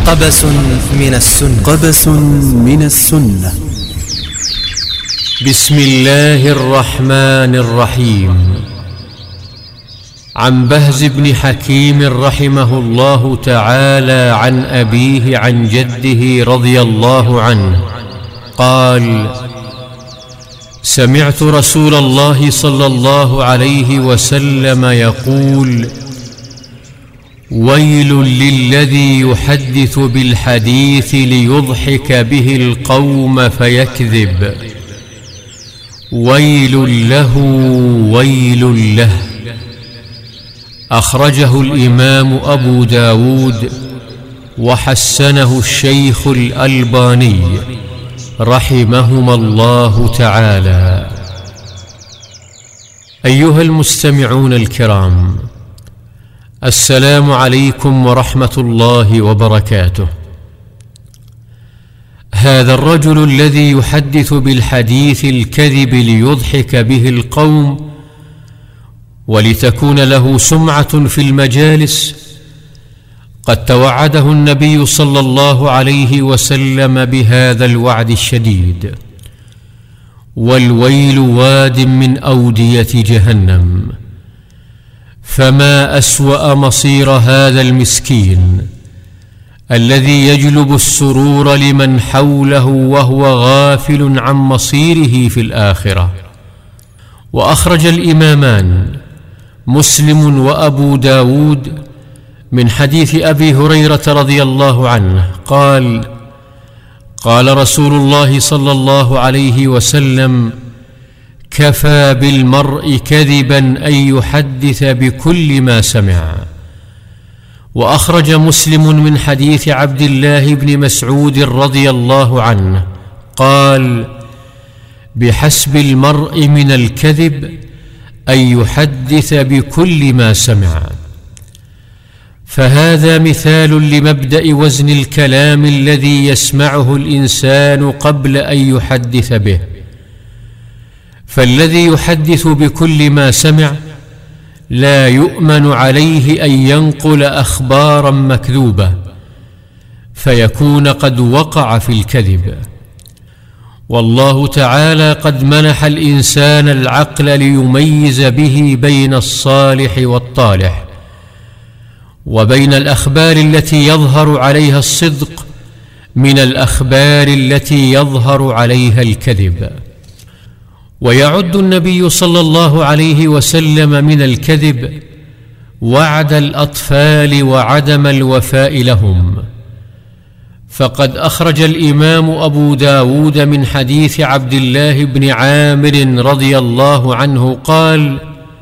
قبس من السنة. قبس من السنة. بسم الله الرحمن الرحيم. عن بهز بن حكيم رحمه الله تعالى عن أبيه عن جده رضي الله عنه قال: سمعت رسول الله صلى الله عليه وسلم يقول: ويل للذي يحدث بالحديث ليضحك به القوم فيكذب، ويل له ويل له. أخرجه الإمام أبو داود وحسنه الشيخ الألباني رحمهما الله تعالى. أيها المستمعون الكرام، السلام عليكم ورحمة الله وبركاته. هذا الرجل الذي يحدث بالحديث الكذب ليضحك به القوم ولتكون له سمعة في المجالس، قد توعده النبي صلى الله عليه وسلم بهذا الوعد الشديد: والويل واد من أودية جهنم. فما أسوأ مصير هذا المسكين الذي يجلب السرور لمن حوله وهو غافل عن مصيره في الآخرة. وأخرج الإمامان مسلم وأبو داود من حديث أبي هريرة رضي الله عنه قال: قال رسول الله صلى الله عليه وسلم: كفى بالمرء كذبا أن يحدث بكل ما سمع. وأخرج مسلم من حديث عبد الله بن مسعود رضي الله عنه قال: بحسب المرء من الكذب أن يحدث بكل ما سمع. فهذا مثال لمبدأ وزن الكلام الذي يسمعه الإنسان قبل أن يحدث به. فالذي يحدث بكل ما سمع لا يؤمن عليه أن ينقل أخبارا مكذوبة فيكون قد وقع في الكذب. والله تعالى قد منح الإنسان العقل ليميز به بين الصالح والطالح، وبين الأخبار التي يظهر عليها الصدق من الأخبار التي يظهر عليها الكذب. ويعد النبي صلى الله عليه وسلم من الكذب وعد الأطفال وعدم الوفاء لهم. فقد أخرج الإمام أبو داود من حديث عبد الله بن عامر رضي الله عنه قال: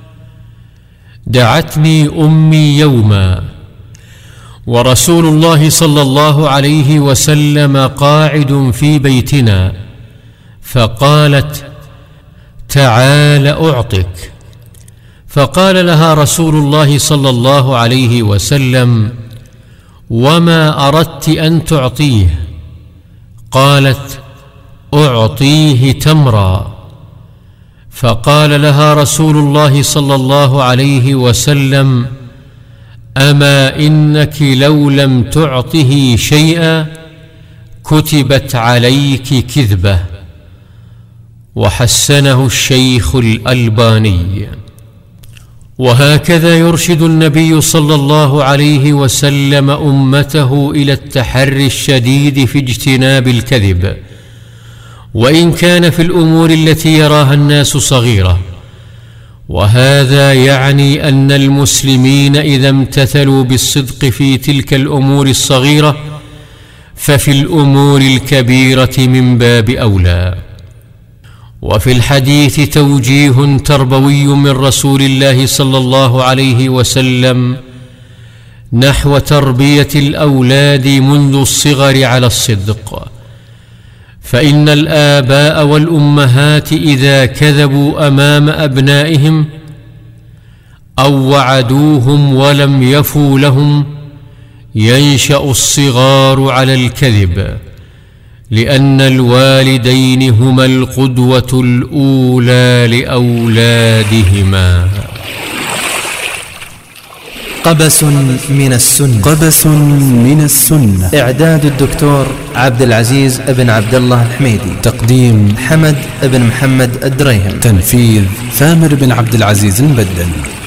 دعتني أمي يوما ورسول الله صلى الله عليه وسلم قاعد في بيتنا، فقالت: تعال أعطك. فقال لها رسول الله صلى الله عليه وسلم: وما أردت أن تعطيه؟ قالت: أعطيه تمرا. فقال لها رسول الله صلى الله عليه وسلم: أما إنك لو لم تعطه شيئا كتبت عليك كذبة. وحسنه الشيخ الألباني. وهكذا يرشد النبي صلى الله عليه وسلم أمته إلى التحري الشديد في اجتناب الكذب، وإن كان في الأمور التي يراها الناس صغيرة. وهذا يعني أن المسلمين إذا امتثلوا بالصدق في تلك الأمور الصغيرة ففي الأمور الكبيرة من باب أولى. وفي الحديث توجيه تربوي من رسول الله صلى الله عليه وسلم نحو تربية الأولاد منذ الصغر على الصدق. فإن الآباء والأمهات إذا كذبوا أمام أبنائهم أو وعدوهم ولم يفوا لهم ينشأ الصغار على الكذب، لأن الوالدين هما القدوة الأولى لأولادهما. قبس من السنة. قبس من السنة. إعداد الدكتور عبد العزيز بن عبد الله الحميدي. تقديم حمد بن محمد الدريهم. تنفيذ ثامر بن عبد العزيز المبدل.